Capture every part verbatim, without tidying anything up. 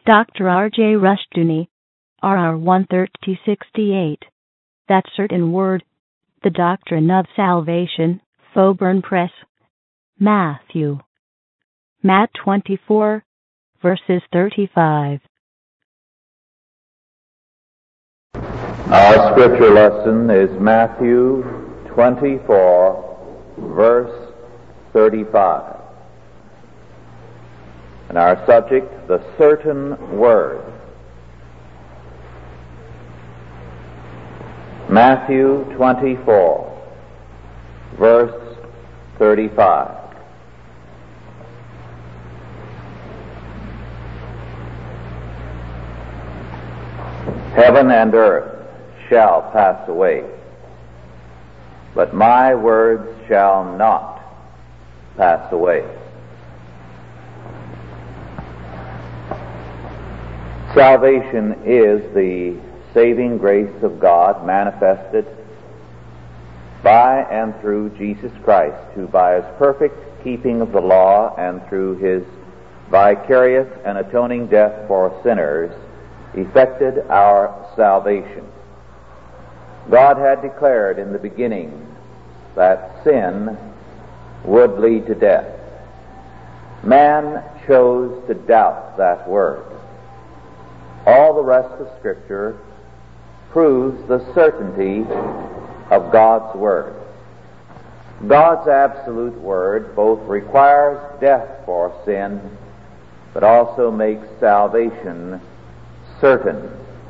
Doctor R J Rushdoony, R R one thirty sixty-eight. That Certain Word, The Doctrine of Salvation, Faubourn Press. Matthew. Matt twenty-four, verses thirty-five. Our scripture lesson is Matthew twenty-four, verse thirty-five. And our subject, the certain word. Matthew twenty-four, verse thirty-five. Heaven and earth shall pass away, but my words shall not pass away. Salvation is the saving grace of God manifested by and through Jesus Christ, who by his perfect keeping of the law and through his vicarious and atoning death for sinners effected our salvation. God had declared in the beginning that sin would lead to death. Man chose to doubt that word. All the rest of Scripture proves the certainty of God's Word. God's absolute Word both requires death for sin, but also makes salvation certain.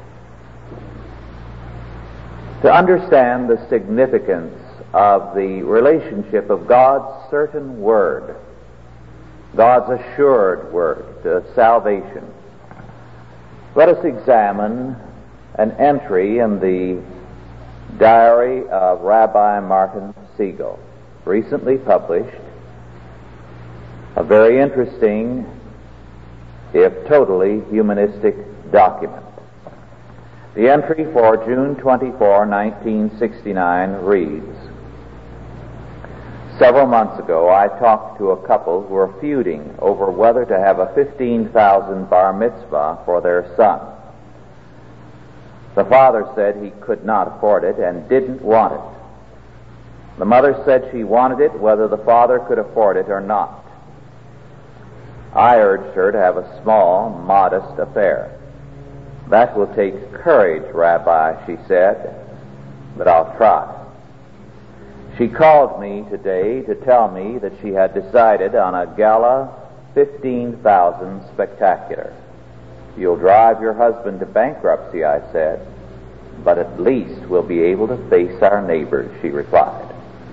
To understand the significance of the relationship of God's certain Word, God's assured Word to salvation, let us examine an entry in the diary of Rabbi Martin Siegel, recently published, a very interesting, if totally humanistic document. The entry for June twenty-fourth, nineteen sixty-nine reads, "Several months ago I talked to a couple who were feuding over whether to have a fifteen thousand bar mitzvah for their son. The father said he could not afford it and didn't want it. The mother said she wanted it whether the father could afford it or not. I urged her to have a small, modest affair. That will take courage, Rabbi, she said, but I'll try. She called me today to tell me that she had decided on a gala fifteen thousand spectacular. You'll drive your husband to bankruptcy, I said, but at least we'll be able to face our neighbors, she replied.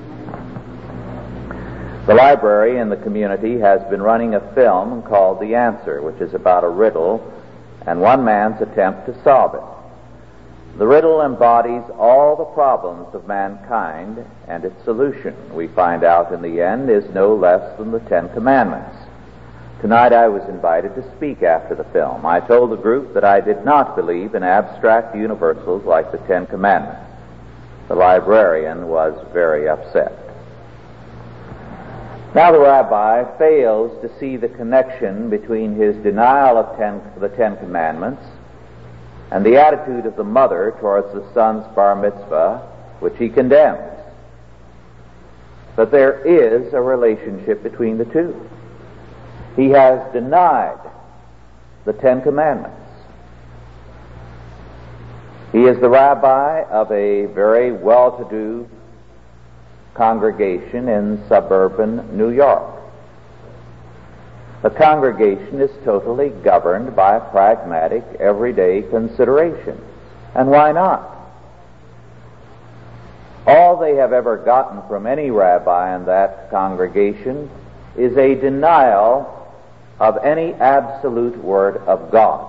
The library in the community has been running a film called The Answer, which is about a riddle and one man's attempt to solve it. The riddle embodies all the problems of mankind, and its solution, we find out in the end, is no less than the Ten Commandments. Tonight I was invited to speak after the film. I told the group that I did not believe in abstract universals like the Ten Commandments. The librarian was very upset. Now the rabbi fails to see the connection between his denial of ten, the Ten Commandments and the attitude of the mother towards the son's bar mitzvah, which he condemns. But there is a relationship between the two. He has denied the Ten Commandments. He is the rabbi of a very well-to-do congregation in suburban New York. The congregation is totally governed by pragmatic, everyday considerations. And why not? All they have ever gotten from any rabbi in that congregation is a denial of any absolute word of God.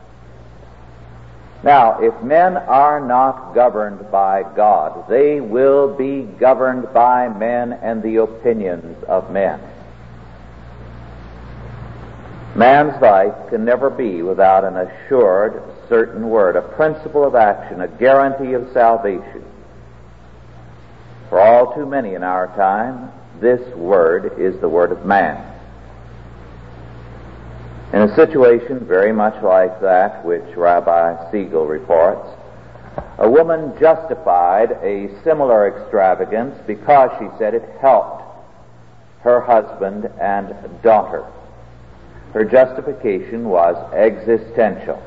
Now, if men are not governed by God, they will be governed by men and the opinions of men. Man's life can never be without an assured, certain word, a principle of action, a guarantee of salvation. For all too many in our time, this word is the word of man. In a situation very much like that which Rabbi Siegel reports, a woman justified a similar extravagance because she said it helped her husband and daughter. Her justification was existential.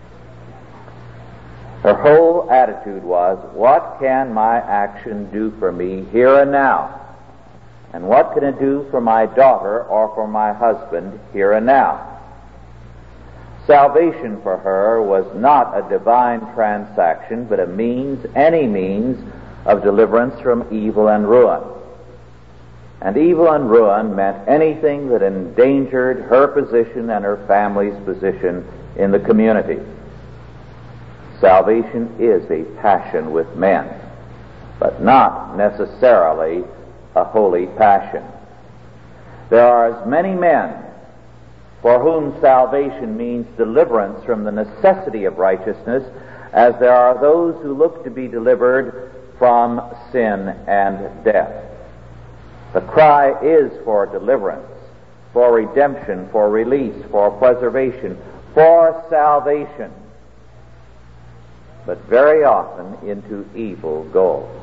Her whole attitude was, what can my action do for me here and now? And what can it do for my daughter or for my husband here and now? Salvation for her was not a divine transaction, but a means, any means, of deliverance from evil and ruin. And evil and ruin meant anything that endangered her position and her family's position in the community. Salvation is a passion with men, but not necessarily a holy passion. There are as many men for whom salvation means deliverance from the necessity of righteousness as there are those who look to be delivered from sin and death. The cry is for deliverance, for redemption, for release, for preservation, for salvation, but very often into evil goals.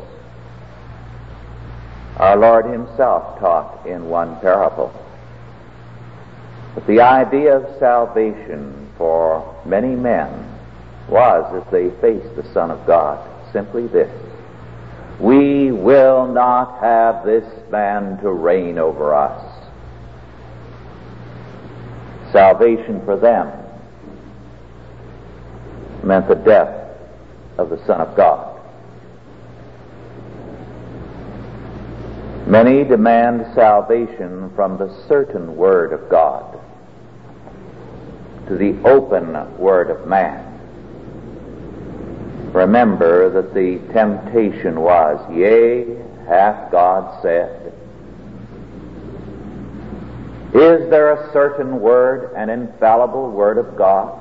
Our Lord himself taught in one parable that the idea of salvation for many men was, as they faced the Son of God, simply this: we will not have this man to reign over us. Salvation for them meant the death of the Son of God. Many demand salvation from the certain Word of God to the open Word of man. Remember that the temptation was, yea, hath God said. Is there a certain Word, an infallible Word of God?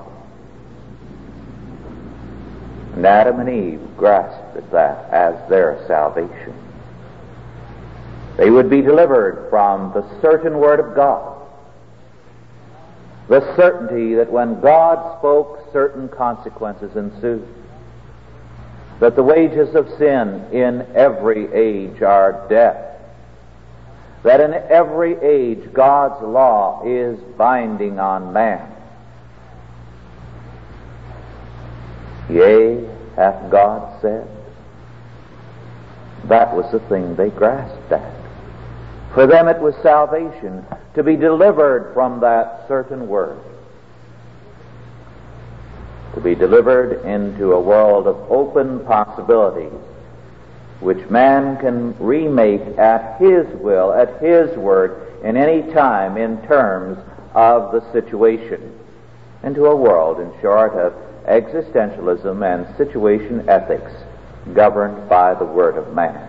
And Adam and Eve grasped at that as their salvation. They would be delivered from the certain Word of God, the certainty that when God spoke, certain consequences ensued, that the wages of sin in every age are death, that in every age God's law is binding on man. Yea, hath God said? That was the thing they grasped at. For them it was salvation, to be delivered from that certain Word, to be delivered into a world of open possibilities, which man can remake at his will, at his word, in any time in terms of the situation, into a world, in short, of existentialism and situation ethics governed by the Word of man.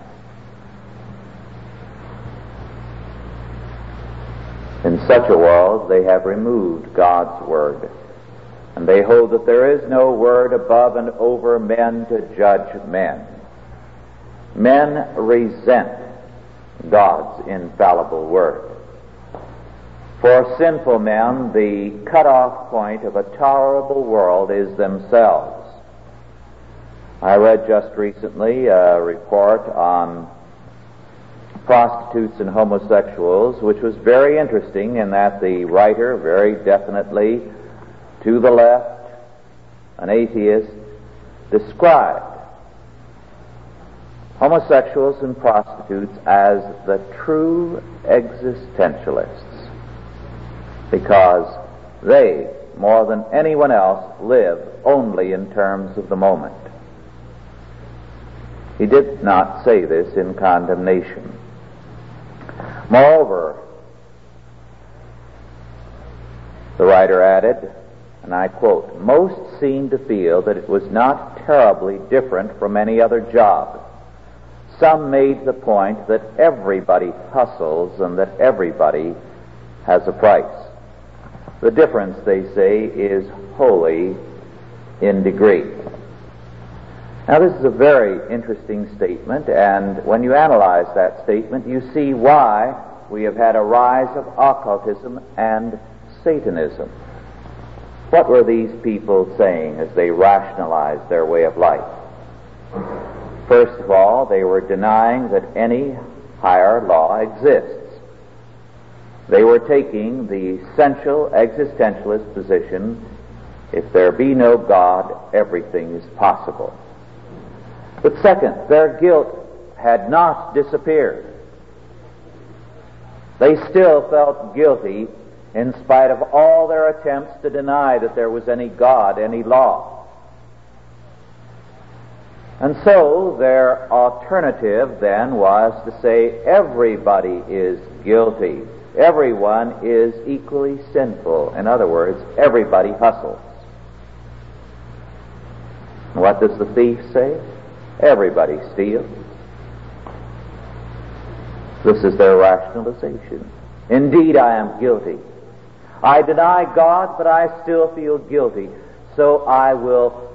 In such a world, they have removed God's Word, and they hold that there is no word above and over men to judge men. Men resent God's infallible Word. For sinful men, the cutoff point of a tolerable world is themselves. I read just recently a report on prostitutes and homosexuals, which was very interesting in that the writer, very definitely to the left, an atheist, described homosexuals and prostitutes as the true existentialists, because they, more than anyone else, live only in terms of the moment. He did not say this in condemnation. Moreover, the writer added, and I quote, most seemed to feel that it was not terribly different from any other job. Some made the point that everybody hustles and that everybody has a price. The difference, they say, is wholly in degree. Now, this is a very interesting statement, and when you analyze that statement, you see why we have had a rise of occultism and Satanism. What were these people saying as they rationalized their way of life? First of all, they were denying that any higher law exists. They were taking the essential existentialist position: if there be no God, everything is possible. But second, their guilt had not disappeared. They still felt guilty in spite of all their attempts to deny that there was any God, any law. And so their alternative then was to say everybody is guilty. Everyone is equally sinful. In other words, everybody hustles. What does the thief say? Everybody steals. This is their rationalization. Indeed, I am guilty. I deny God, but I still feel guilty, so I will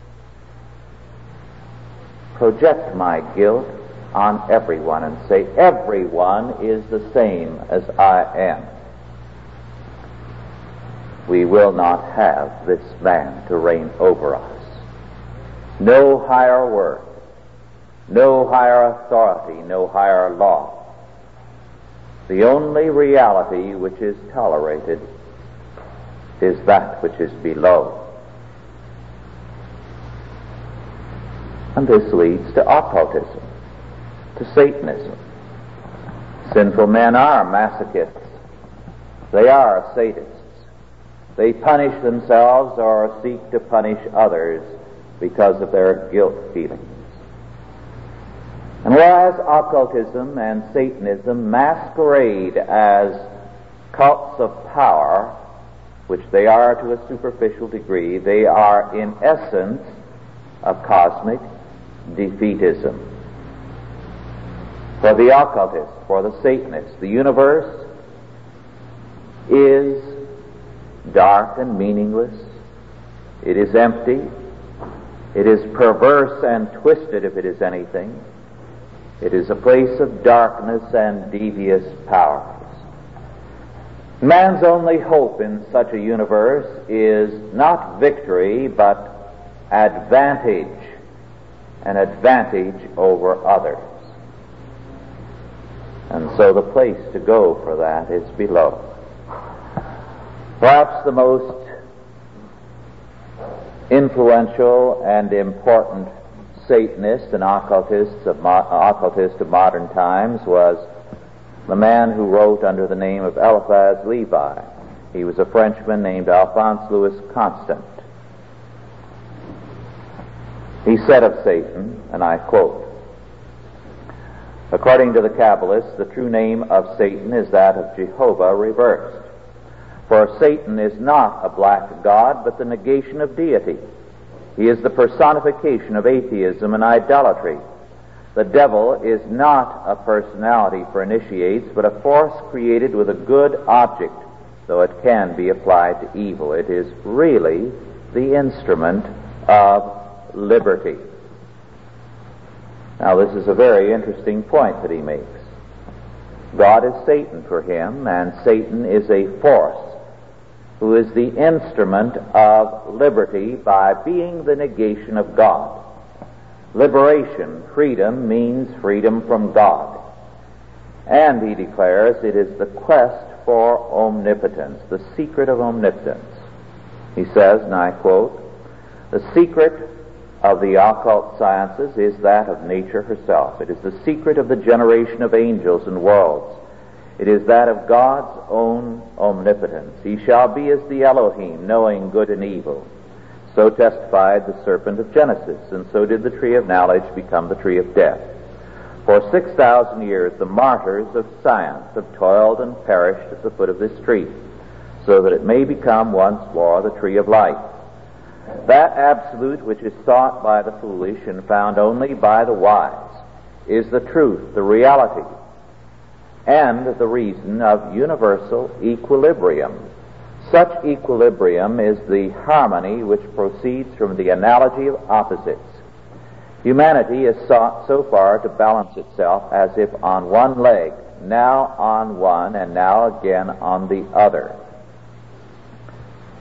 project my guilt on everyone and say everyone is the same as I am. We will not have this man to reign over us. No higher word, no higher authority, no higher law. The only reality which is tolerated is that which is below. And this leads to occultism, to Satanism. Sinful men are masochists. They are sadists. They punish themselves or seek to punish others because of their guilt feelings. And whereas occultism and Satanism masquerade as cults of power, which they are to a superficial degree, they are in essence a cosmic defeatism. For the occultist, for the Satanist, the universe is dark and meaningless. It is empty. It is perverse and twisted, if it is anything. It is a place of darkness and devious powers. Man's only hope in such a universe is not victory, but advantage, an advantage over others. And so the place to go for that is below. Perhaps the most influential and important Satanist and occultist of, mo- occultist of modern times was the man who wrote under the name of Eliphas Levi. He was a Frenchman named Alphonse Louis Constant. He said of Satan, and I quote, "According to the Kabbalists, the true name of Satan is that of Jehovah reversed. For Satan is not a black god, but the negation of deity. He is the personification of atheism and idolatry. The devil is not a personality for initiates, but a force created with a good object, though it can be applied to evil. It is really the instrument of liberty." Now, this is a very interesting point that he makes. God is Satan for him, and Satan is a force who is the instrument of liberty by being the negation of God. Liberation, freedom, means freedom from God. And he declares it is the quest for omnipotence, the secret of omnipotence. He says, and I quote, "The secret of the occult sciences is that of nature herself. It is the secret of the generation of angels and worlds. It is that of God's own omnipotence. He shall be as the Elohim, knowing good and evil. So testified the serpent of Genesis, and so did the tree of knowledge become the tree of death. For six thousand years the martyrs of science have toiled and perished at the foot of this tree, so that it may become once more the tree of life. That absolute which is sought by the foolish and found only by the wise is the truth, the reality, and the reason of universal equilibrium. Such equilibrium is the harmony which proceeds from the analogy of opposites. Humanity has sought so far to balance itself as if on one leg, now on one, and now again on the other.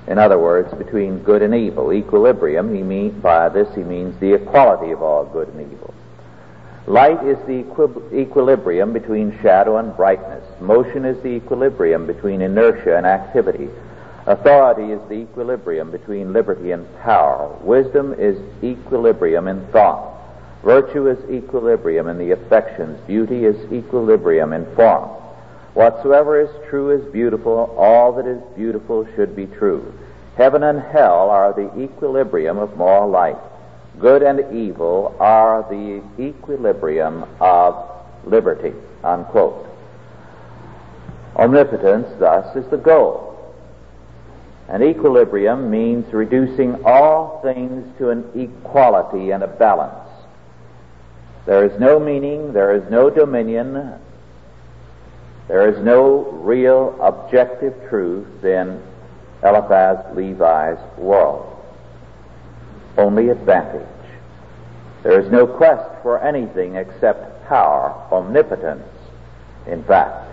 In other words, between good and evil. Equilibrium, he mean, by this he means the equality of all good and evil. Light is the equi- equilibrium between shadow and brightness. Motion is the equilibrium between inertia and activity. Authority is the equilibrium between liberty and power. Wisdom is equilibrium in thought. Virtue is equilibrium in the affections. Beauty is equilibrium in form. Whatsoever is true is beautiful. All that is beautiful should be true. Heaven and hell are the equilibrium of moral life. Good and evil are the equilibrium of liberty, unquote. Omnipotence, thus, is the goal. And equilibrium means reducing all things to an equality and a balance. There is no meaning, there is no dominion, there is no real objective truth in Eliphaz Levi's world. Only advantage. There is no quest for anything except power, omnipotence, in fact.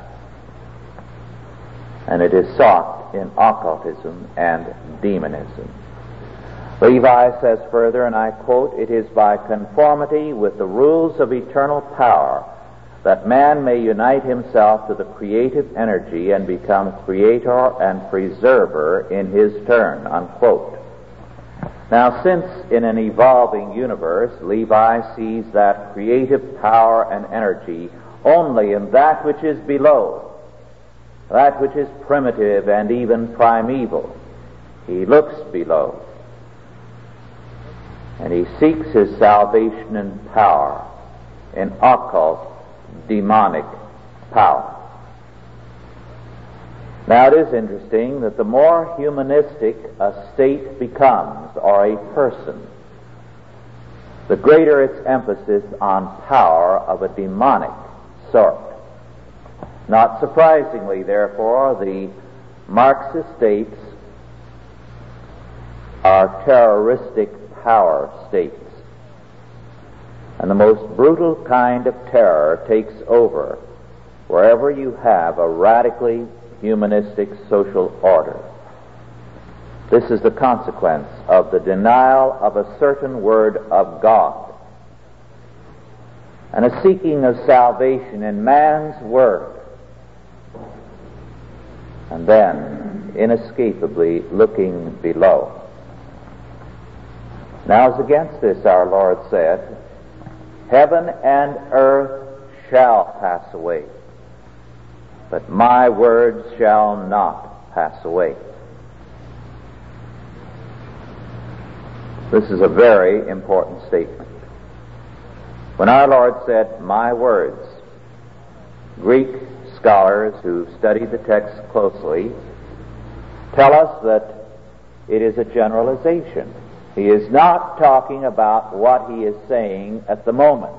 And it is sought in occultism and demonism. Levi says further, and I quote, "It is by conformity with the rules of eternal power that man may unite himself to the creative energy and become creator and preserver in his turn," unquote. Now, since in an evolving universe, Levi sees that creative power and energy only in that which is below, that which is primitive and even primeval, he looks below, and he seeks his salvation and power in occult, demonic power. Now, it is interesting that the more humanistic a state becomes, or a person, the greater its emphasis on power of a demonic sort. Not surprisingly, therefore, the Marxist states are terroristic power states. And the most brutal kind of terror takes over wherever you have a radically humanistic social order. This is the consequence of the denial of a certain word of God and a seeking of salvation in man's word, and then inescapably looking below. Now, as against this, our Lord said, "Heaven and earth shall pass away, but my words shall not pass away." This is a very important statement. When our Lord said, "my words," Greek scholars who study the text closely tell us that it is a generalization. He is not talking about what he is saying at the moment,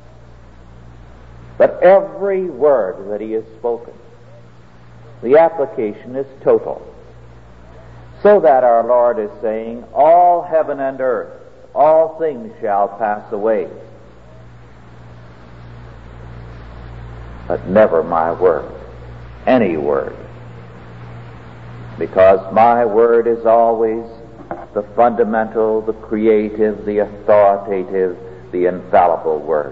but every word that he has spoken. The application is total. So that our Lord is saying, all heaven and earth, all things shall pass away, but never my word, any word, because my word is always the fundamental, the creative, the authoritative, the infallible word.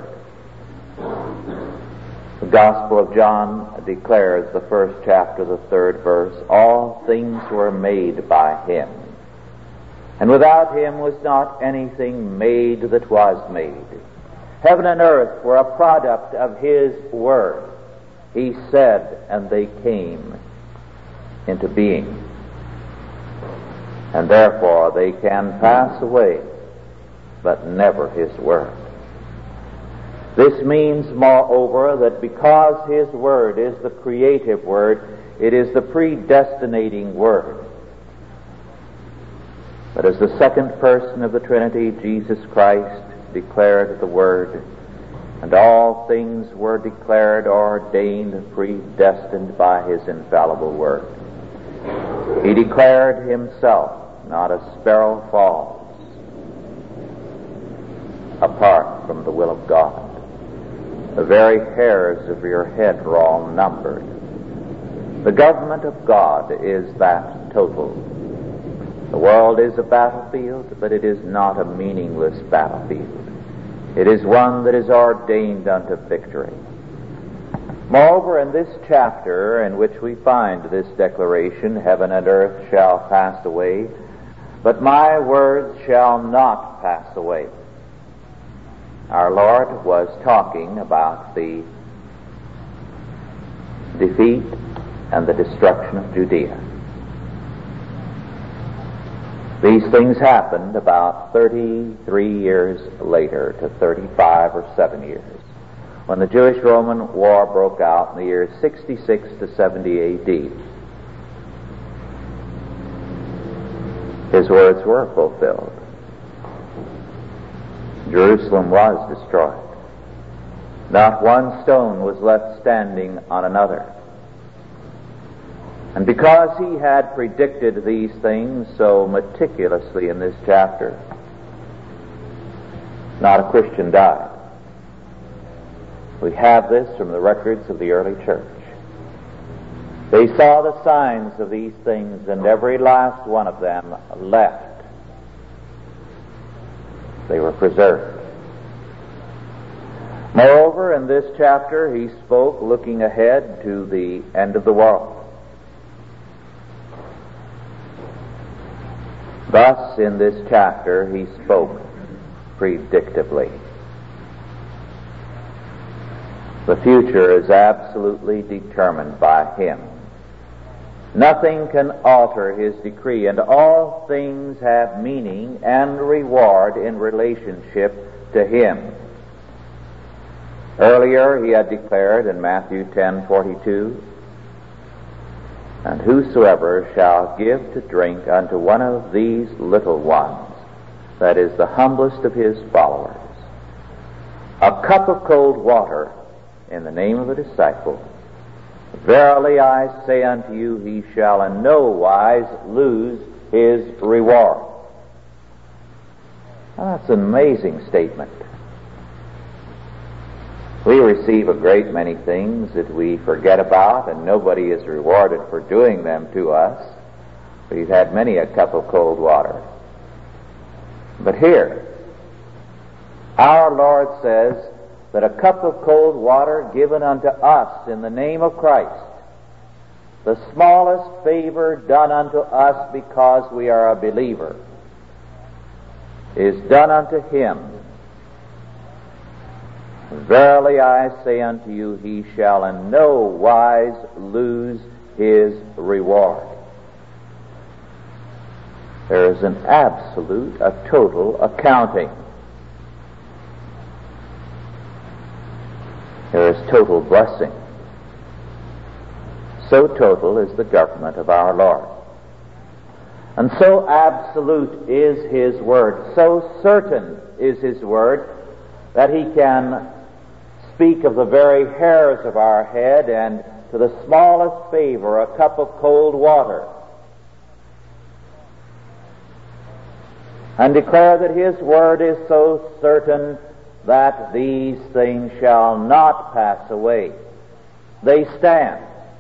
The Gospel of John declares, the first chapter, the third verse, "All things were made by him, and without him was not anything made that was made." Heaven and earth were a product of his word. He said, and they came into being. And therefore they can pass away, but never his word. This means, moreover, that because his word is the creative word, it is the predestinating word. But as the second person of the Trinity, Jesus Christ declared the word, and all things were declared, ordained, predestined by his infallible word. He declared himself, not a sparrow falls apart from the will of God. The very hairs of your head are all numbered. The government of God is that total. The world is a battlefield, but it is not a meaningless battlefield. It is one that is ordained unto victory. Moreover, in this chapter in which we find this declaration, heaven and earth shall pass away, but my words shall not pass away. Our Lord was talking about the defeat and the destruction of Judea. These things happened about thirty-three years later to thirty-five or seven years, when the Jewish-Roman War broke out in the years sixty-six to seventy A D. His words were fulfilled. Jerusalem was destroyed. Not one stone was left standing on another. And because he had predicted these things so meticulously in this chapter, not a Christian died. We have this from the records of the early church. They saw the signs of these things, and every last one of them left. They were preserved. Moreover, in this chapter, he spoke looking ahead to the end of the world. Thus, in this chapter, he spoke predictively. The future is absolutely determined by him. Nothing can alter his decree, and all things have meaning and reward in relationship to him. Earlier he had declared in Matthew ten forty-two, "And whosoever shall give to drink unto one of these little ones," that is, the humblest of his followers, "a cup of cold water in the name of a disciple, verily I say unto you, he shall in no wise lose his reward." Now, that's an amazing statement. We receive a great many things that we forget about, and nobody is rewarded for doing them to us. We've had many a cup of cold water. But here, our Lord says that a cup of cold water given unto us in the name of Christ, the smallest favor done unto us because we are a believer, is done unto him. Verily I say unto you, he shall in no wise lose his reward. There is an absolute, a total accounting. There is total blessing. So total is the government of our Lord. And so absolute is his word, so certain is his word, that he can speak of the very hairs of our head, and to the smallest favor, a cup of cold water, and declare that his word is so certain that these things shall not pass away. They stand.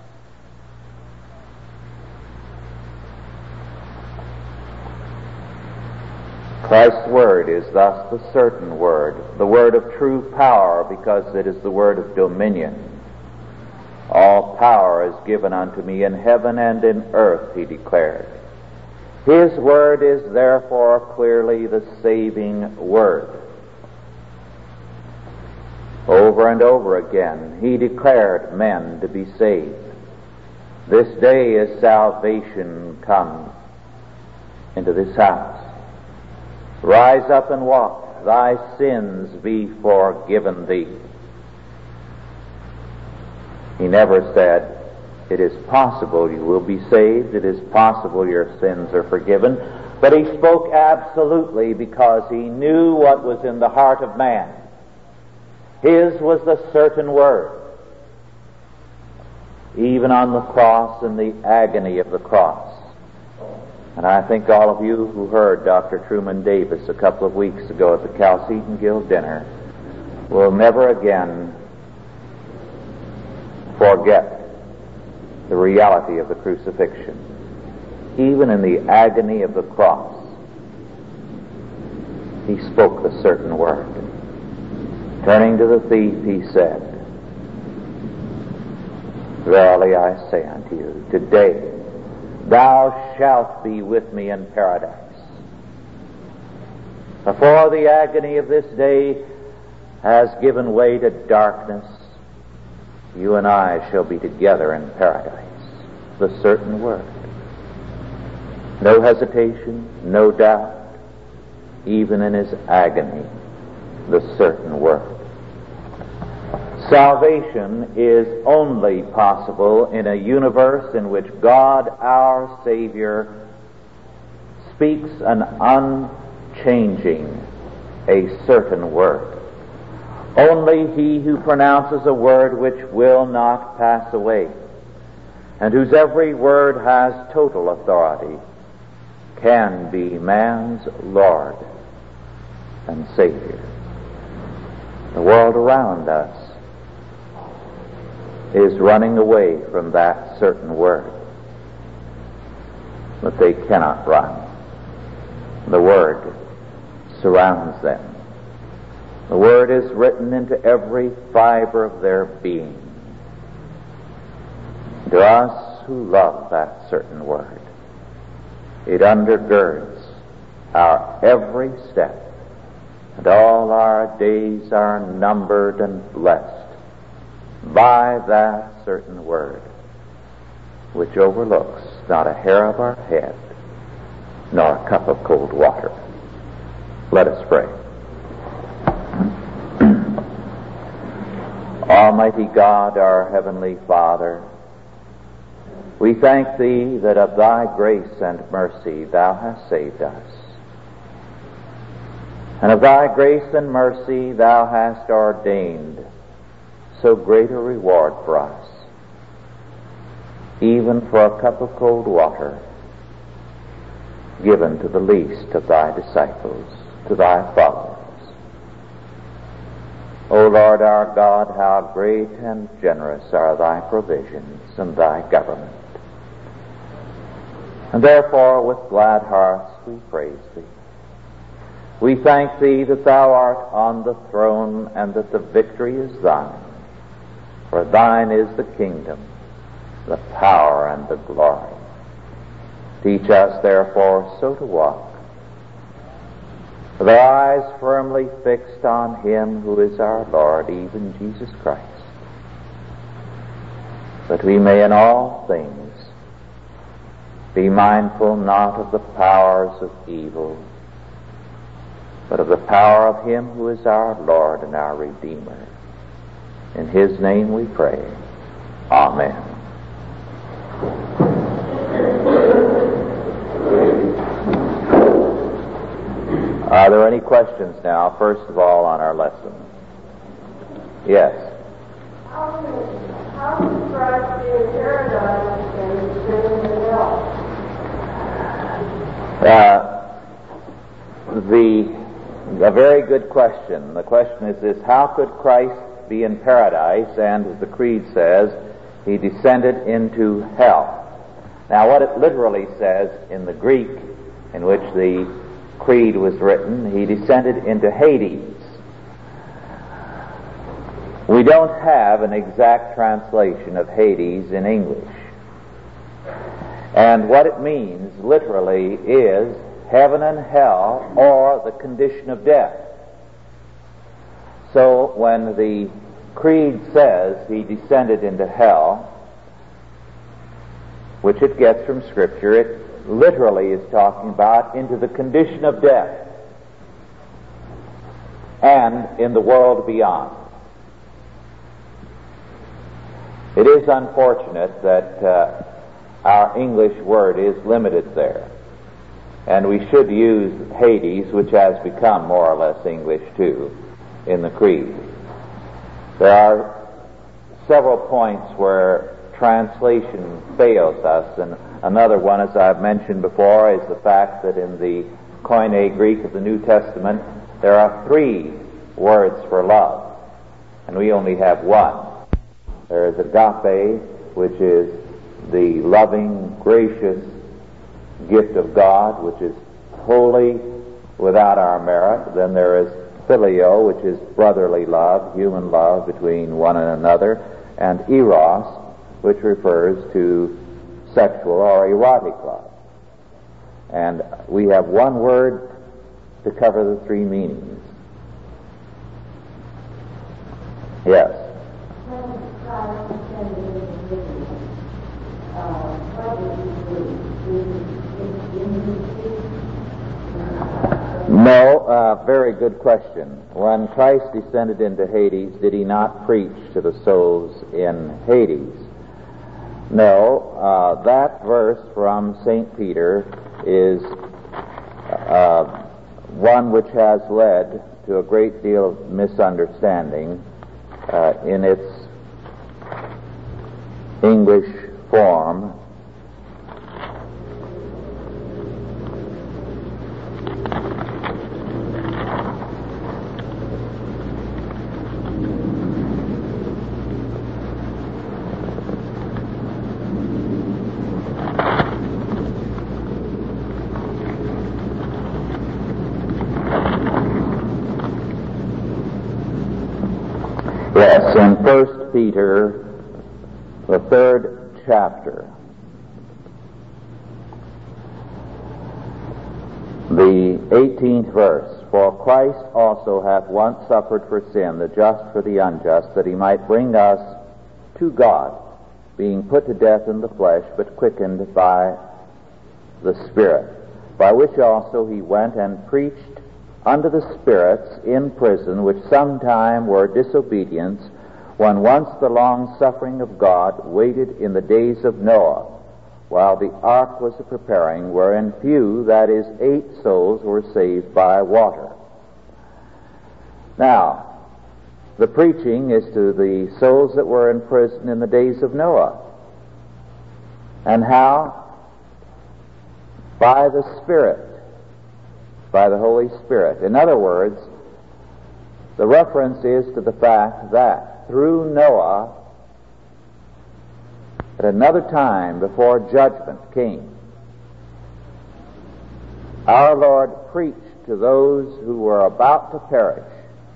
Christ's word is thus the certain word, the word of true power, because it is the word of dominion. All power is given unto me in heaven and in earth, he declared. His word is therefore clearly the saving word. Over and over again, he declared men to be saved. This day is salvation come into this house. Rise up and walk, thy sins be forgiven thee. He never said, it is possible you will be saved, it is possible your sins are forgiven, but he spoke absolutely because he knew what was in the heart of man. His was the certain word. Even on the cross, in the agony of the cross. And I think all of you who heard Doctor Truman Davis a couple of weeks ago at the Chalcedon Guild dinner will never again forget the reality of the crucifixion. even in the agony of the cross, he spoke the certain word. Turning to the thief, he said, "Verily I say unto you, today thou shalt be with me in paradise." Before the agony of this day has given way to darkness, you and I shall be together in paradise. The certain word. No hesitation, no doubt, even in his agony, the certain word. Salvation is only possible in a universe in which God, our Savior, speaks an unchanging, a certain word. Only he who pronounces a word which will not pass away, and whose every word has total authority, can be man's Lord and Savior. The world around us is running away from that certain word, but they cannot run. The word surrounds them. The word is written into every fiber of their being. To us who love that certain word, it undergirds our every step, and all our days are numbered and blessed by that certain word, which overlooks not a hair of our head, nor a cup of cold water. Let us pray. Almighty God, our Heavenly Father, we thank Thee that of Thy grace and mercy Thou hast saved us. And of Thy grace and mercy Thou hast ordained so great a reward for us, even for a cup of cold water given to the least of Thy disciples, to Thy followers. O Lord our God, how great and generous are Thy provisions and Thy government. And therefore with glad hearts we praise Thee. We thank Thee that Thou art on the throne and that the victory is Thine. For Thine is the kingdom, the power, and the glory. Teach us, therefore, so to walk, with our eyes firmly fixed on Him who is our Lord, even Jesus Christ, that we may in all things be mindful not of the powers of evil, but of the power of Him who is our Lord and our Redeemer. In His name we pray. Amen. Are there any questions now, first of all, on our lesson? Yes. How can Christ be in paradise and sin in hell? Uh, the, a very good question. The question is this: how could Christ be in paradise, and as the Creed says, He descended into hell? Now, what it literally says in the Greek in which the Creed was written, He descended into Hades. We don't have an exact translation of Hades in English. And what it means literally is heaven and hell, or the condition of death. So when the Creed says He descended into hell, which it gets from Scripture, it literally is talking about into the condition of death and in the world beyond. It is unfortunate that uh, our English word is limited there, and we should use Hades, which has become more or less English too, in the Creed. There are several points where translation fails us, and another one, as I've mentioned before, is the fact that in the Koine Greek of the New Testament there are three words for love, and we only have one. There is agape, which is the loving, gracious gift of God, which is holy without our merit. Then there is phileo, which is brotherly love, human love between one and another, and eros, which refers to sexual or erotic love. And we have one word to cover the three meanings. Yes. No, uh, very good question. When Christ descended into Hades, did he not preach to the souls in Hades? No, uh, that verse from Saint Peter is uh, one which has led to a great deal of misunderstanding uh, in its English form. Yes, in First Peter, the third chapter, the eighteenth verse, "For Christ also hath once suffered for sin, the just for the unjust, that he might bring us to God, being put to death in the flesh, but quickened by the Spirit, by which also he went and preached unto the spirits in prison, which sometime were disobedient, when once the long suffering of God waited in the days of Noah, while the ark was preparing, wherein few, that is, eight souls, were saved by water." Now, the preaching is to the souls that were in prison in the days of Noah. And how? By the Spirit. By the Holy Spirit. In other words, the reference is to the fact that through Noah, at another time before judgment came, our Lord preached to those who were about to perish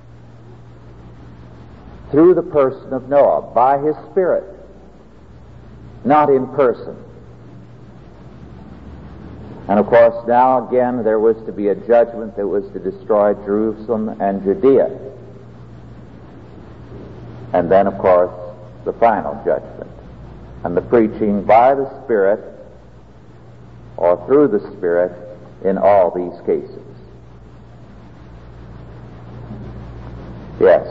through the person of Noah, by his Spirit, not in person. And of course, now again, there was to be a judgment that was to destroy Jerusalem and Judea. And then, of course, the final judgment. And the preaching by the Spirit, or through the Spirit, in all these cases. Yes?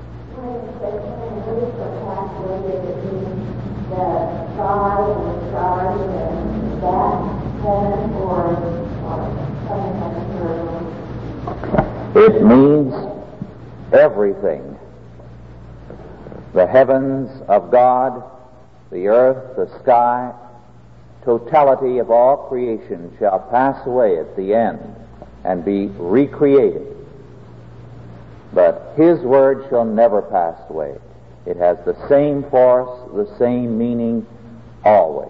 It means everything. The heavens of God, the earth, the sky, totality of all creation shall pass away at the end and be recreated. But His word shall never pass away. It has the same force, the same meaning, always.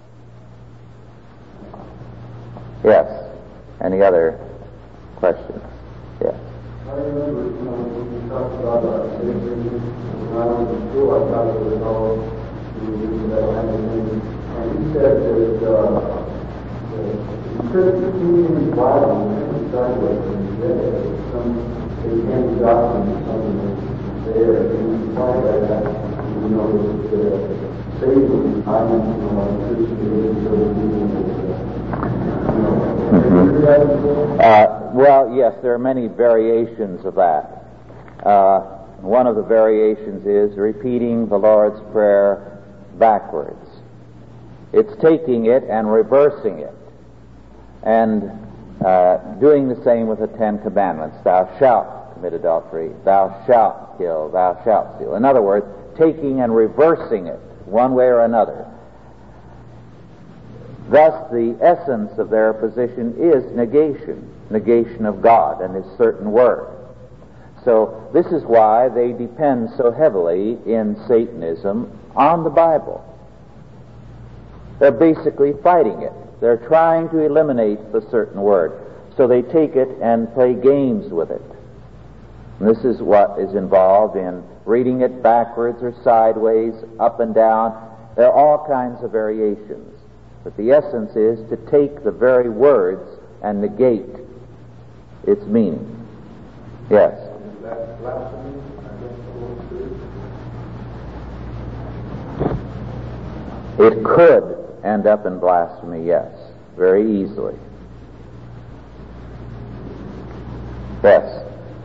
Yes. Any other questions? Yes. I remember you know, when you talked about our Savior, when I was in school, I thought it was all that happened. And he said that uh, he said fifteen in his Bible, and every sideways, and he said that some satanic doctrine or something was there, and he implied that, you know, that uh, Satan, I don't know, Christian religion, so Uh, well, yes, there are many variations of that. Uh, one of the variations is repeating the Lord's Prayer backwards. It's taking it and reversing it, and uh, doing the same with the Ten Commandments. Thou shalt commit adultery, thou shalt kill, thou shalt steal. In other words, taking and reversing it one way or another. Thus, the essence of their position is negation, negation of God and His certain word. So this is why they depend so heavily in Satanism on the Bible. They're basically fighting it. They're trying to eliminate the certain word. So they take it and play games with it. And this is what is involved in reading it backwards or sideways, up and down. There are all kinds of variations. But the essence is to take the very words and negate its meaning. Yes? Is that blasphemy against the Holy Spirit? It could end up in blasphemy, yes, very easily. Yes?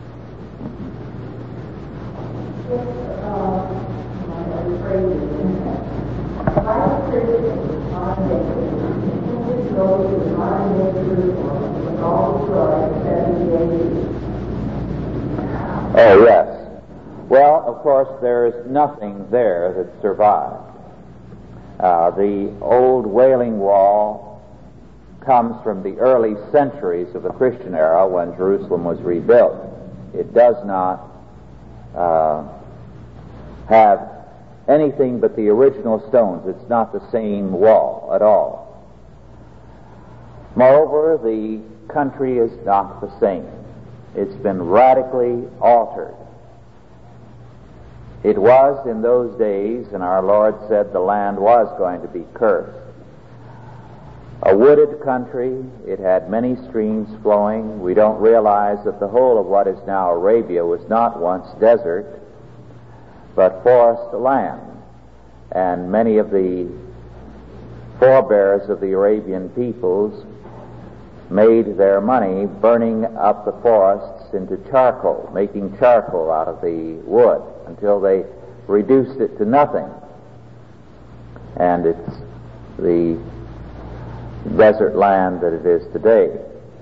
Oh, yes. Well, of course, there is nothing there that survived. Uh, the old Wailing Wall comes from the early centuries of the Christian era when Jerusalem was rebuilt. It does not uh, have anything but the original stones. It's not the same wall at all. Moreover, the country is not the same. It's been radically altered. It was in those days, and our Lord said the land was going to be cursed. A wooded country, it had many streams flowing. We don't realize that the whole of what is now Arabia was not once desert, but forest land. And many of the forebears of the Arabian peoples made their money burning up the forests into charcoal, making charcoal out of the wood until they reduced it to nothing. And it's the desert land that it is today.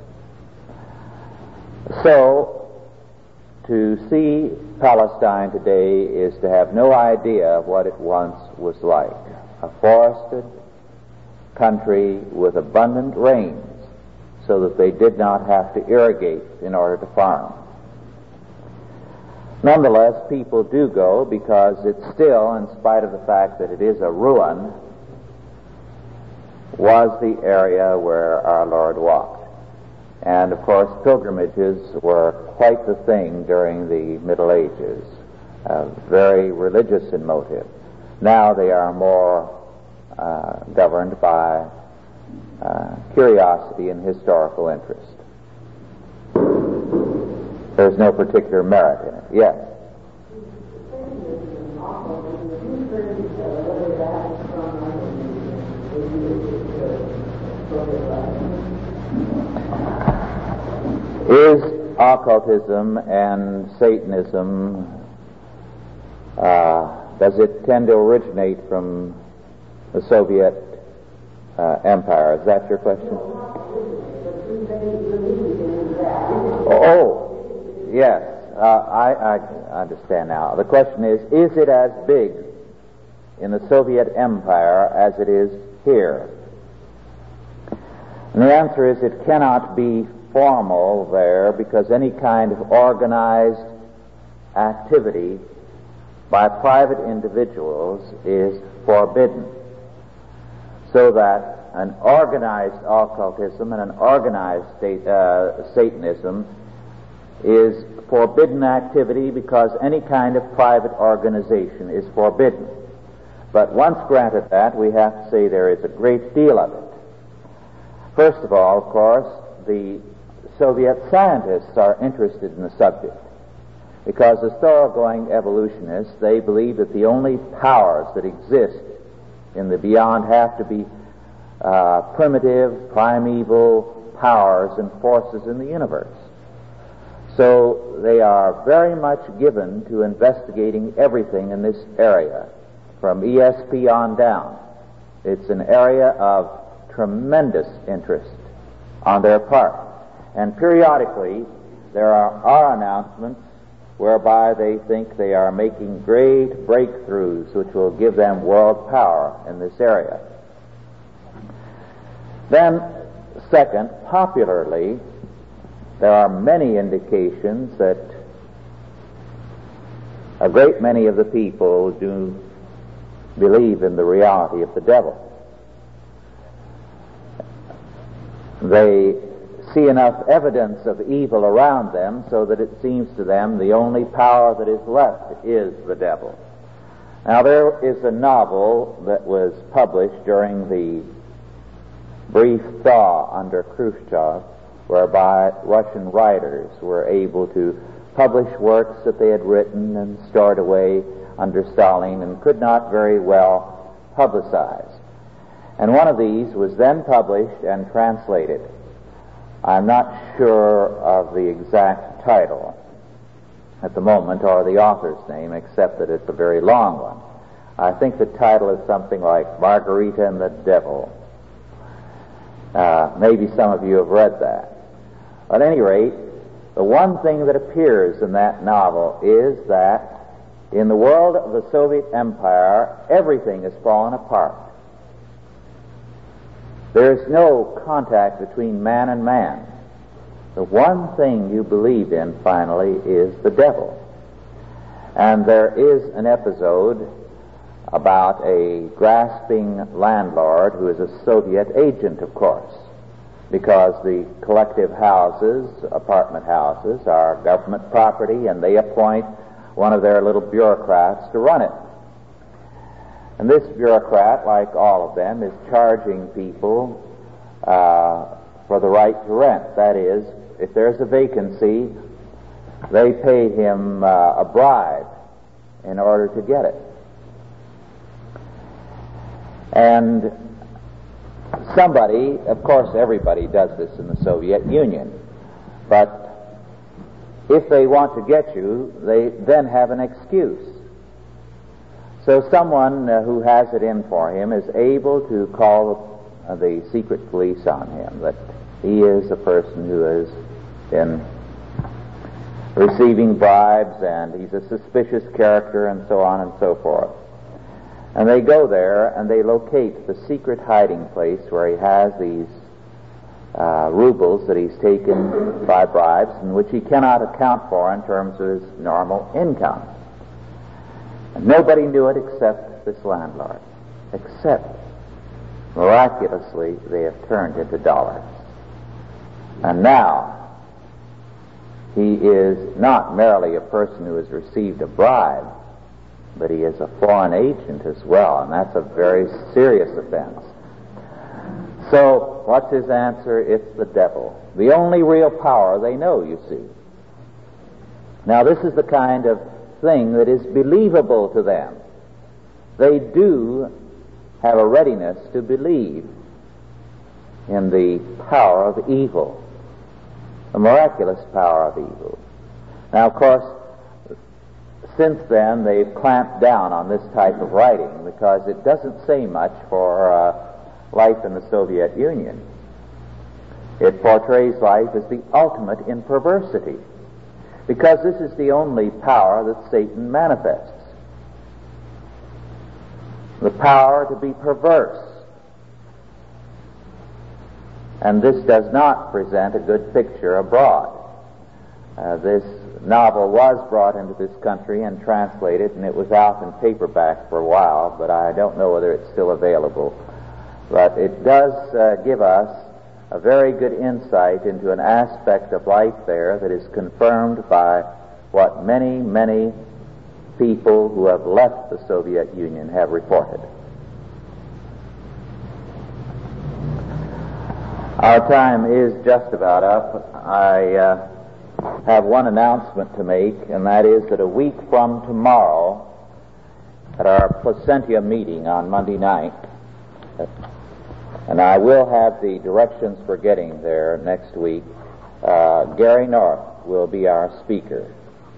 So, to see Palestine today is to have no idea of what it once was like. A forested country with abundant rains, so that they did not have to irrigate in order to farm. Nonetheless, people do go because it's still, in spite of the fact that it is a ruin, was the area where our Lord walked. And of course, pilgrimages were quite the thing during the Middle Ages, uh, very religious in motive. Now they are more uh, governed by uh, curiosity and historical interest. There's no particular merit in it. Yes? Is occultism and Satanism, uh, does it tend to originate from the Soviet uh, empire? Is that your question? Oh, yes. Uh, I, I understand now. The question is, is it as big in the Soviet empire as it is here? And the answer is it cannot be formal there, because any kind of organized activity by private individuals is forbidden. So that an organized occultism and an organized state, uh, Satanism is forbidden activity because any kind of private organization is forbidden. But once granted that, we have to say there is a great deal of it. First of all, of course, the Soviet scientists are interested in the subject because as thoroughgoing evolutionists, they believe that the only powers that exist in the beyond have to be uh, primitive, primeval powers and forces in the universe. So they are very much given to investigating everything in this area, from E S P on down. It's an area of tremendous interest on their part. And periodically, there are, are announcements whereby they think they are making great breakthroughs which will give them world power in this area. Then, second, popularly, there are many indications that a great many of the people do believe in the reality of the devil. they see enough evidence of evil around them so that it seems to them the only power that is left is the devil. Now, there is a novel that was published during the brief thaw under Khrushchev, whereby Russian writers were able to publish works that they had written and stored away under Stalin and could not very well publicize. And one of these was then published and translated. I'm not sure of the exact title at the moment or the author's name, except that it's a very long one. I think the title is something like Margarita and the Devil. Uh, maybe some of you have read that. At any rate, the one thing that appears in that novel is that in the world of the Soviet Empire, everything has fallen apart. There is no contact between man and man. The one thing you believe in, finally, is the devil. And there is an episode about a grasping landlord who is a Soviet agent, of course, because the collective houses, apartment houses, are government property, and they appoint one of their little bureaucrats to run it. And this bureaucrat, like all of them, is charging people uh, for the right to rent. That is, if there's a vacancy, they pay him uh, a bribe in order to get it. And somebody, of course everybody does this in the Soviet Union, but if they want to get you, they then have an excuse. So someone uh, who has it in for him is able to call uh, the secret police on him, that he is a person who has been receiving bribes and he's a suspicious character and so on and so forth. And they go there and they locate the secret hiding place where he has these uh, rubles that he's taken by bribes and which he cannot account for in terms of his normal income. And nobody knew it except this landlord. Except, miraculously, they have turned into dollars. And now, he is not merely a person who has received a bribe, but he is a foreign agent as well, and that's a very serious offense. So, what's his answer? It's the devil. The only real power they know, you see. Now, this is the kind of thing that is believable to them. They do have a readiness to believe in the power of evil, the miraculous power of evil. Now, of course, since then, they've clamped down on this type of writing because it doesn't say much for uh, life in the Soviet Union. It portrays life as the ultimate in perversity, because this is the only power that Satan manifests. The power to be perverse. And this does not present a good picture abroad. Uh, this novel was brought into this country and translated, and it was out in paperback for a while, but I don't know whether it's still available. But it does uh, give us a very good insight into an aspect of life there that is confirmed by what many, many people who have left the Soviet Union have reported. Our time is just about up. I uh, have one announcement to make, and that is that a week from tomorrow, at our Placentia meeting on Monday night, and I will have the directions for getting there next week, uh, Gary North will be our speaker.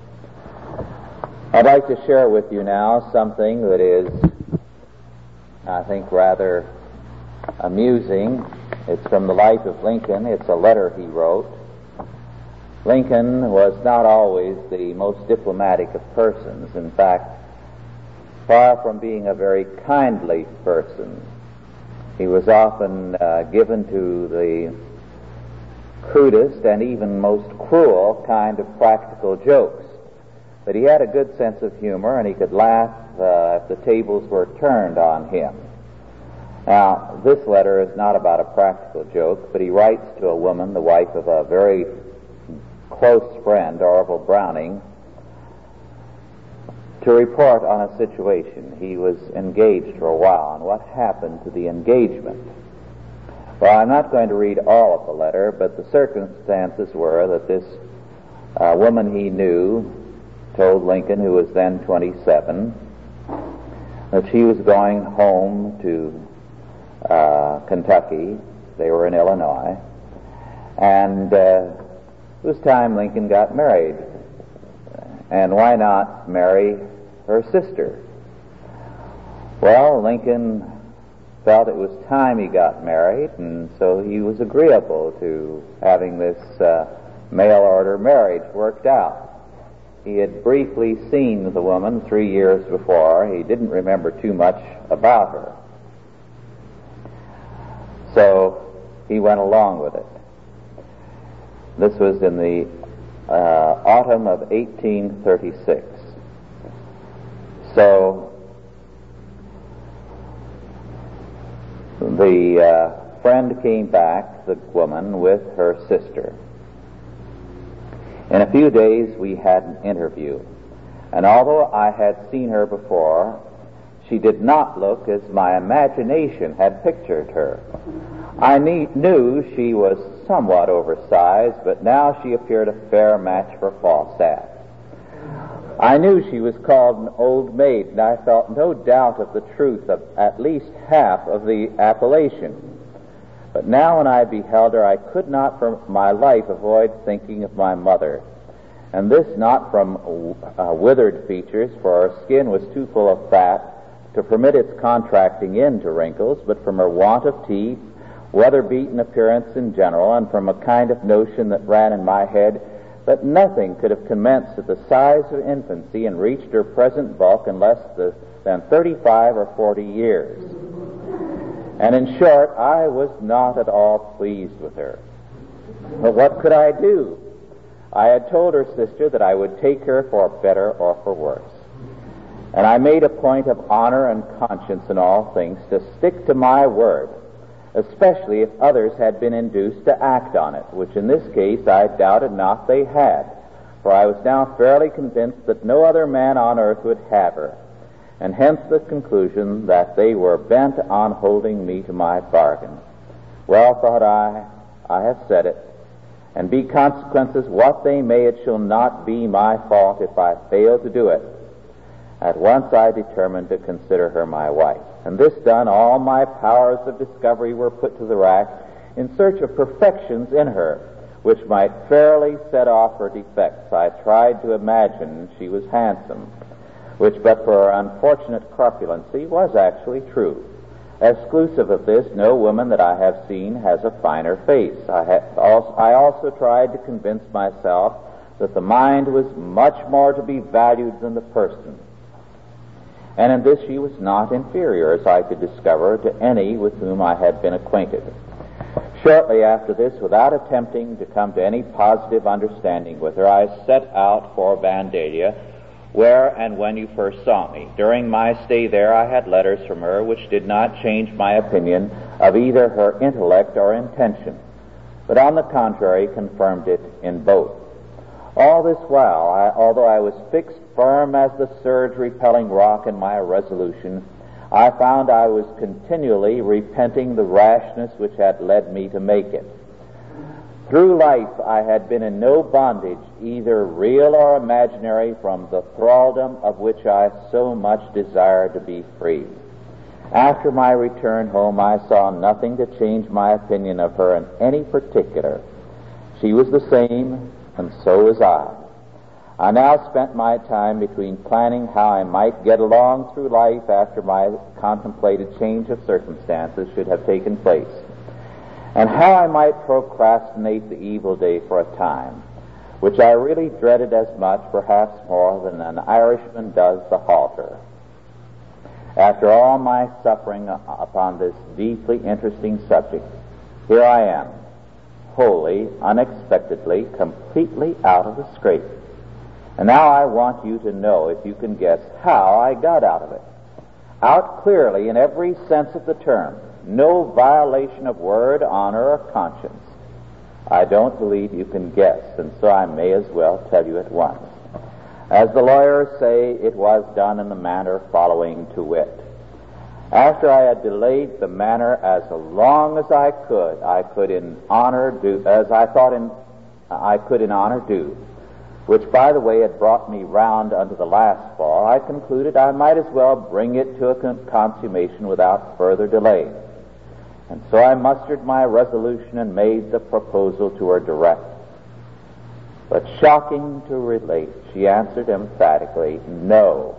I'd like to share with you now something that is, I think, rather amusing. It's from the life of Lincoln. It's a letter he wrote. Lincoln was not always the most diplomatic of persons. In fact, far from being a very kindly person, he was often uh, given to the crudest and even most cruel kind of practical jokes. But he had a good sense of humor, and he could laugh uh, if the tables were turned on him. Now, this letter is not about a practical joke, but he writes to a woman, the wife of a very close friend, Orville Browning, to report on a situation. He was engaged for a while, and what happened to the engagement. Well, I'm not going to read all of the letter, but the circumstances were that this uh, woman he knew told Lincoln, who was then twenty-seven, that she was going home to uh, Kentucky. They were in Illinois. And uh, it was time Lincoln got married. And why not marry her sister? Well, Lincoln felt it was time he got married, and so he was agreeable to having this uh, mail order marriage worked out. He had briefly seen the woman three years before. He didn't remember too much about her. So he went along with it. This was in the uh, autumn of eighteen thirty-six. So the uh, friend came back, the woman, with her sister. In a few days we had an interview, and although I had seen her before, she did not look as my imagination had pictured her. I ne- knew she was somewhat oversized, but now she appeared a fair match for Falstaff. I knew she was called an old maid, and I felt no doubt of the truth of at least half of the appellation. But now when I beheld her, I could not for my life avoid thinking of my mother. And this not from uh, withered features, for her skin was too full of fat to permit its contracting into wrinkles, but from her want of teeth, weather-beaten appearance in general, and from a kind of notion that ran in my head that nothing could have commenced at the size of infancy and reached her present bulk in less than thirty-five or forty years. And in short, I was not at all pleased with her. But what could I do? I had told her sister that I would take her for better or for worse. And I made a point of honor and conscience in all things to stick to my word, especially if others had been induced to act on it, which in this case I doubted not they had, for I was now fairly convinced that no other man on earth would have her, and hence the conclusion that they were bent on holding me to my bargain. Well, thought I, I have said it, and be consequences what they may, it shall not be my fault if I fail to do it. At once I determined to consider her my wife, and this done, all my powers of discovery were put to the rack in search of perfections in her, which might fairly set off her defects. I tried to imagine she was handsome, which but for her unfortunate corpulency was actually true. Exclusive of this, no woman that I have seen has a finer face. I, ha- also, I also tried to convince myself that the mind was much more to be valued than the person. And in this she was not inferior, as I could discover, to any with whom I had been acquainted. Shortly after this, without attempting to come to any positive understanding with her, I set out for Vandalia, where and when you first saw me. During my stay there, I had letters from her which did not change my opinion of either her intellect or intention, but on the contrary confirmed it in both. All this while, I, although I was fixed firm as the surge-repelling rock in my resolution, I found I was continually repenting the rashness which had led me to make it. Through life I had been in no bondage, either real or imaginary, from the thraldom of which I so much desired to be free. After my return home, I saw nothing to change my opinion of her in any particular. She was the same, and so was I. I now spent my time between planning how I might get along through life after my contemplated change of circumstances should have taken place, and how I might procrastinate the evil day for a time, which I really dreaded as much, perhaps more, than an Irishman does the halter. After all my suffering upon this deeply interesting subject, here I am, wholly, unexpectedly, completely out of the scrape. And now I want you to know, if you can guess, how I got out of it. Out clearly in every sense of the term, no violation of word, honor, or conscience. I don't believe you can guess, and so I may as well tell you at once. As the lawyers say, it was done in the manner following, to wit. After I had delayed the matter as long as I could, I could in honor do, as I thought in, I could in honor do, which, by the way, had brought me round unto the last fall, I concluded I might as well bring it to a con- consummation without further delay. And so I mustered my resolution and made the proposal to her direct. But shocking to relate, she answered emphatically, no.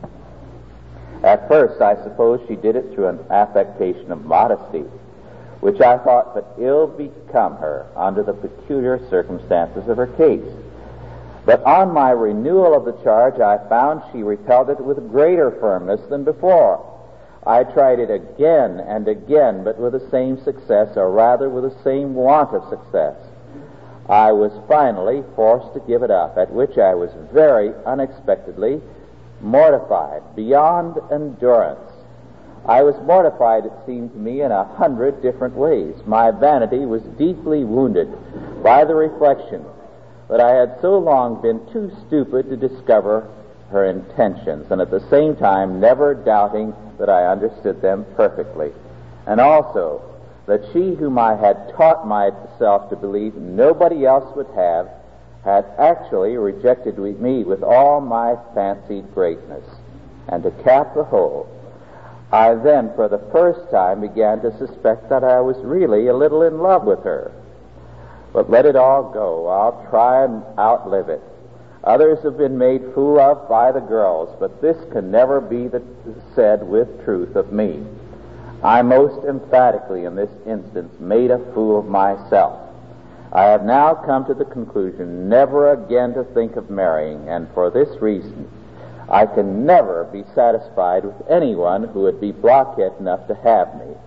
At first, I suppose she did it through an affectation of modesty, which I thought but ill become her under the peculiar circumstances of her case. But on my renewal of the charge, I found she repelled it with greater firmness than before. I tried it again and again, but with the same success, or rather with the same want of success. I was finally forced to give it up, at which I was very unexpectedly mortified beyond endurance. I was mortified, it seemed to me, in a hundred different ways. My vanity was deeply wounded by the reflection that I had so long been too stupid to discover her intentions, and at the same time never doubting that I understood them perfectly, and also that she whom I had taught myself to believe nobody else would have, had actually rejected me with all my fancied greatness. And to cap the whole, I then for the first time began to suspect that I was really a little in love with her. But let it all go. I'll try and outlive it. Others have been made fool of by the girls, but this can never be the, said with truth of me. I most emphatically in this instance made a fool of myself. I have now come to the conclusion never again to think of marrying, and for this reason I can never be satisfied with anyone who would be blockhead enough to have me.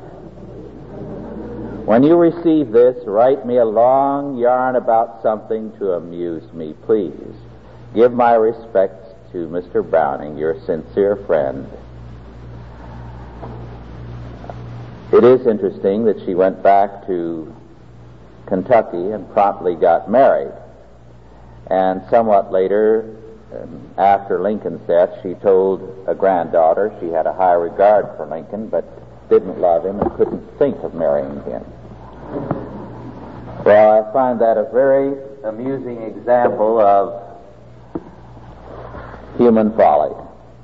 When you receive this, write me a long yarn about something to amuse me, please. Give my respects to Mister Browning, your sincere friend. It is interesting that she went back to Kentucky and promptly got married. And somewhat later, um, after Lincoln's death, she told a granddaughter she had a high regard for Lincoln, but didn't love him and couldn't think of marrying him. Well, I find that a very amusing example of human folly.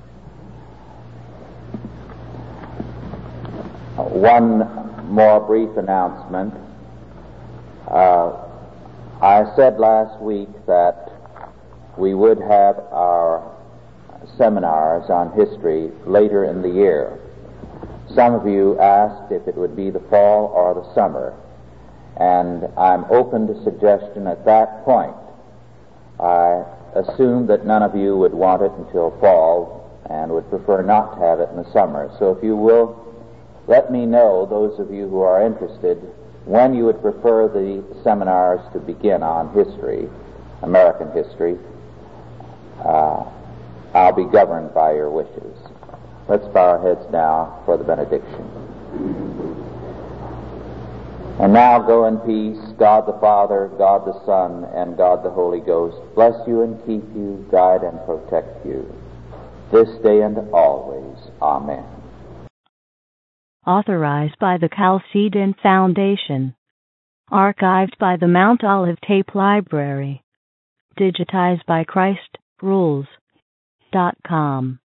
One more brief announcement. Uh, I said last week that we would have our seminars on history later in the year. Some of you asked if it would be the fall or the summer, and I'm open to suggestion at that point. I assume that none of you would want it until fall and would prefer not to have it in the summer. So if you will let me know, those of you who are interested, when you would prefer the seminars to begin on history, American history. Uh, I'll be governed by your wishes. Let's bow our heads now for the benediction. And now go in peace. God the Father, God the Son, and God the Holy Ghost bless you and keep you, guide and protect you, this day and always. Amen. Authorized by the Chalcedon Foundation. Archived by the Mount Olive Tape Library. Digitized by Christ Rules dot com.